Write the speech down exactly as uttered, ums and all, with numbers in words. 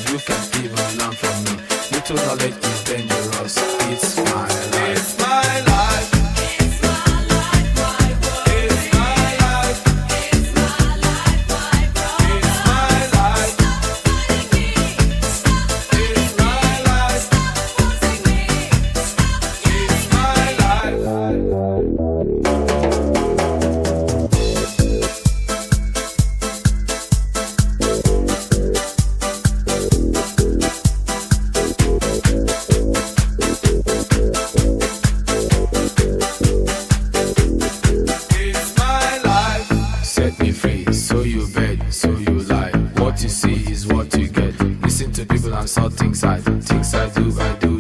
you can even learn from me. Little knowledge is dangerous. It's my life. It's my life. It's my life, my world. It's my life. It's my life, my brother. It's my life. Stop fighting me. Stop It's my life. forcing me. Stop It's my life. It's my life. Set me free, so you beg, so you lie. What you see is what you get. Listen to people and saw things I, things I do, I do